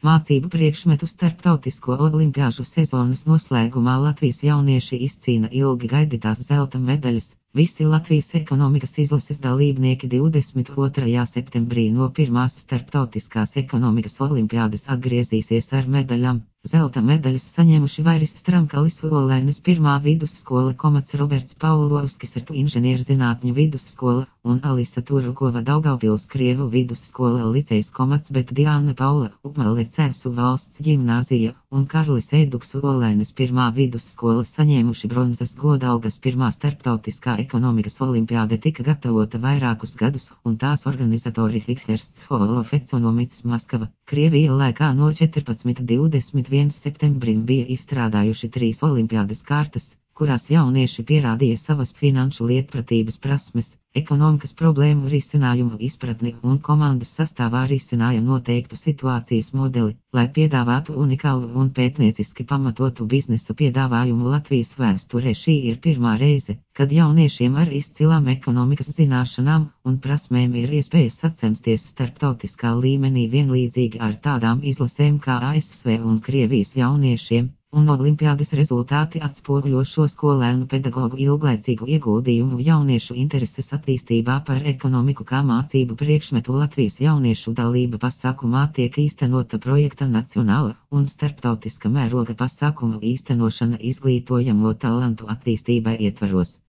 Mācību priekšmetu starptautisko olimpiāžu sezonas noslēgumā Latvijas jaunieši izcīna ilgi gaidītās zelta medaļas. Visi Latvijas ekonomikas izlases dalībnieki 22. septembrī no pirmās starptautiskās ekonomikas olimpiādes atgriezīsies ar medaļām. Zelta medaļas saņēmuši Vairis Stramkalis Olainis 1. vidusskola komats Roberts Paulovskis Rtu inženierzinātņu vidusskola un Alisa Turukova Daugavpils Krievu vidusskola licejs komats, bet Diana Paula Upmale Cēsu valsts ģimnāzija un Karlis Eiduks Olainis 1. vidusskola saņēmuši bronzas godalgas. 1. starptautiskā ekonomikas olimpiāde tika gatavota vairākus gadus, un tās organizatori Hikhersts Holofets un Omits Maskava, Krievija laikā no 14.21. septembrim bija izstrādājuši 3 olimpiādes kārtas, kurās jaunieši pierādīja savas finanšu lietpratības prasmes, ekonomikas problēmu risinājumu izpratni un komandas sastāvā risināja noteiktu situācijas modeli, lai piedāvātu unikālu un pētnieciski pamatotu biznesa piedāvājumu Latvijas vēsturē. Šī ir pirmā reize, kad jauniešiem ar izcilām ekonomikas zināšanām un prasmēm ir iespēja sacensties starptautiskā līmenī vienlīdzīgi ar tādām izlasēm kā ASV un Krievijas jauniešiem. Un olimpiādes rezultāti atspoguļo šo skolēnu pedagogu ilglaicīgu ieguldījumu jauniešu intereses attīstībā par ekonomiku kā mācību priekšmetu. Latvijas jauniešu dalība pasākumā tiek īstenota projekta nacionāla un starptautiska mēroga pasākumu īstenošana izglītojamo talantu attīstībai ietvaros.